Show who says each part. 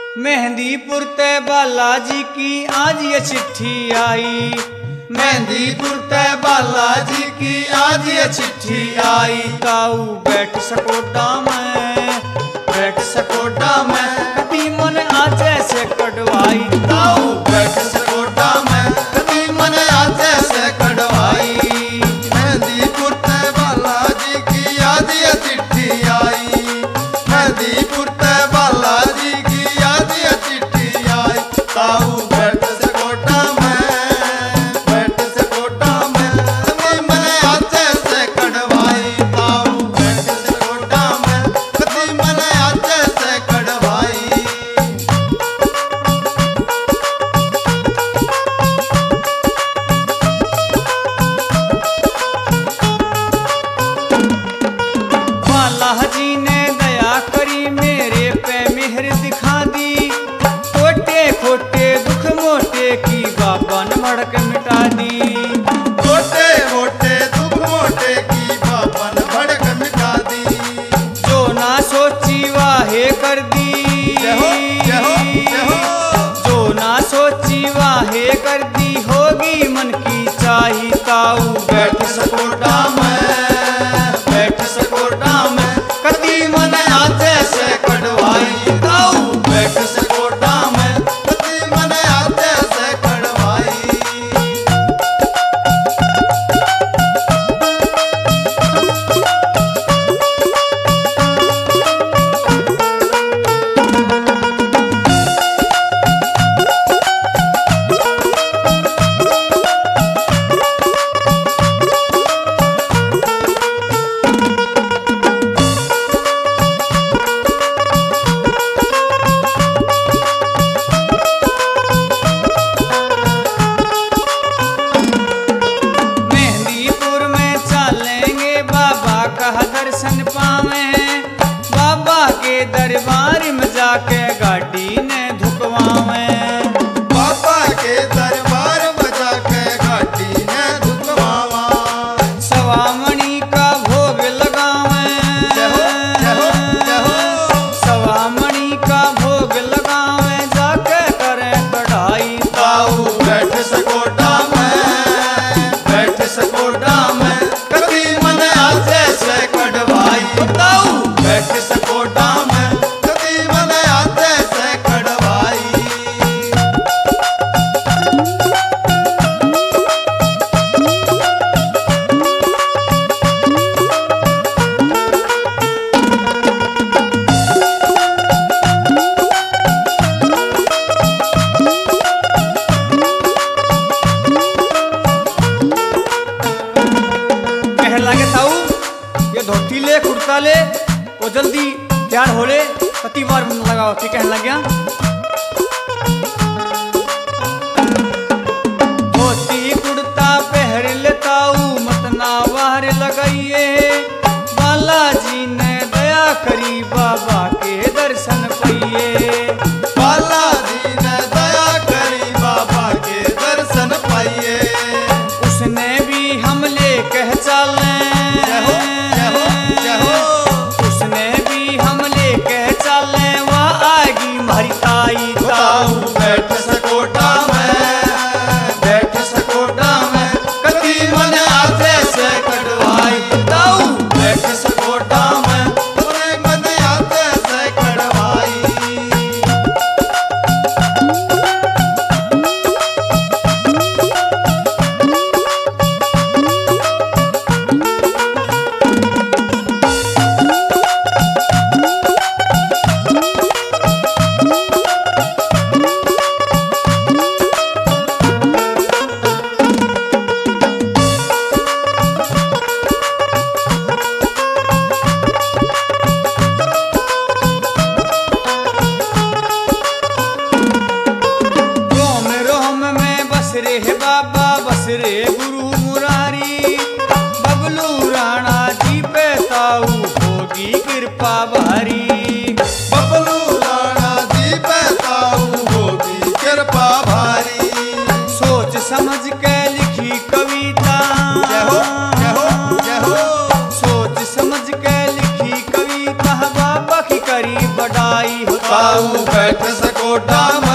Speaker 1: मेहंदीपुर ते बालाजी की आज ये चिट्ठी आई।
Speaker 2: मेहंदीपुर ते बालाजी की आज ये चिट्ठी आई।
Speaker 1: ताऊ बैठ सकोटा में,
Speaker 2: बैठ सकोटा में
Speaker 1: कदी मन आज से कटवाई।
Speaker 2: ताऊ बैठ सकोटा में कदी मन आज से कटवाई। मेहंदीपुर ते बालाजी की आज ये चिट्ठी आई। मेहंदीपुर ते बालाजी की आज ये चिट्ठी आई। ताऊ बैठ सकोटा में, बैठ सकोटा में कदी मन आज से कटवाई। ताऊ बैठ सकोटा में कदी मन आज से कटवाई।
Speaker 1: बालाजी ने दया करी मेरे पे मेहर दिखा दी। खोटे खोटे दुख मोटे की बाबा ने भड़क मिटा दी।
Speaker 2: छोटे मोटे दुख मोटे की बापन भड़क मिटा दी।
Speaker 1: जो ना सोची वाहे कर दी।
Speaker 2: जय हो, जय हो, जय हो।
Speaker 1: जो ना सोची वाहे कर दी, होगी मन की चाही। ताऊ
Speaker 2: बैठ सकोटा में, बैठ सकोटा में कदी मन आज से कटवाई। ताऊ बैठ सकोटा में कदी मन आज से कटवाई।
Speaker 1: मेहंदीपुर में चलेंगे, बाबा का दर्शन पावे। बाबा के दरबार में जाके गाड़ी ने धुकवावे।
Speaker 2: बाबा के दरबार बजा के घाटी ने धुकवावा।
Speaker 1: सवामणि का भोग लगावे।
Speaker 2: जय हो, जय हो, जय हो।
Speaker 1: सवामणि का भोग लगावे, जाके करे कढ़ाई।
Speaker 2: ताऊ बैठ सकोटा में, बैठ सकोटा में कदी मन आज से कटवाई। ताऊ बैठ सकोटा में कदी मन आज से कटवाई।
Speaker 1: कह लगे ताऊ ये धोती ले कुर्ता ले वो जल्दी तैयार हो ले, पति बार लगाओ। ठीक कहने लग गया। धोती कुर्ता पहर ले ताऊ, मत ना बाहर लगाइए। बालाजी ने दया करी, बाबा के दर्शन पाइए।
Speaker 2: बालाजी ने दया करी, बाबा के दर्शन पाइए।
Speaker 1: उसने भी हमले कह चले।
Speaker 2: जय हो, जय हो, जय हो।
Speaker 1: उसने भी हमले कह चले, वह आएगी हमारी ताई।
Speaker 2: ताऊ बैठ सकोटा में, बैठ सकोटा में कदी मन आज से कटवाई। ताऊ बैठ सकोटा में कदी मन आज से कटवाई।
Speaker 1: रोम रोम में बस रे बाबा, बस रे गुरु मुरारी। बबलू राणा जी पे ताऊ होगी कृपा भारी।
Speaker 2: बबलू राणा जी पे ताऊ होगी कृपा भारी।
Speaker 1: सोच समझ के लिखी कविता।
Speaker 2: जय हो, जय हो, जय हो।
Speaker 1: सोच समझ के लिखी कविता, बाबा की करी बड़ाई हो।
Speaker 2: ताऊ बैठ सको गोडा में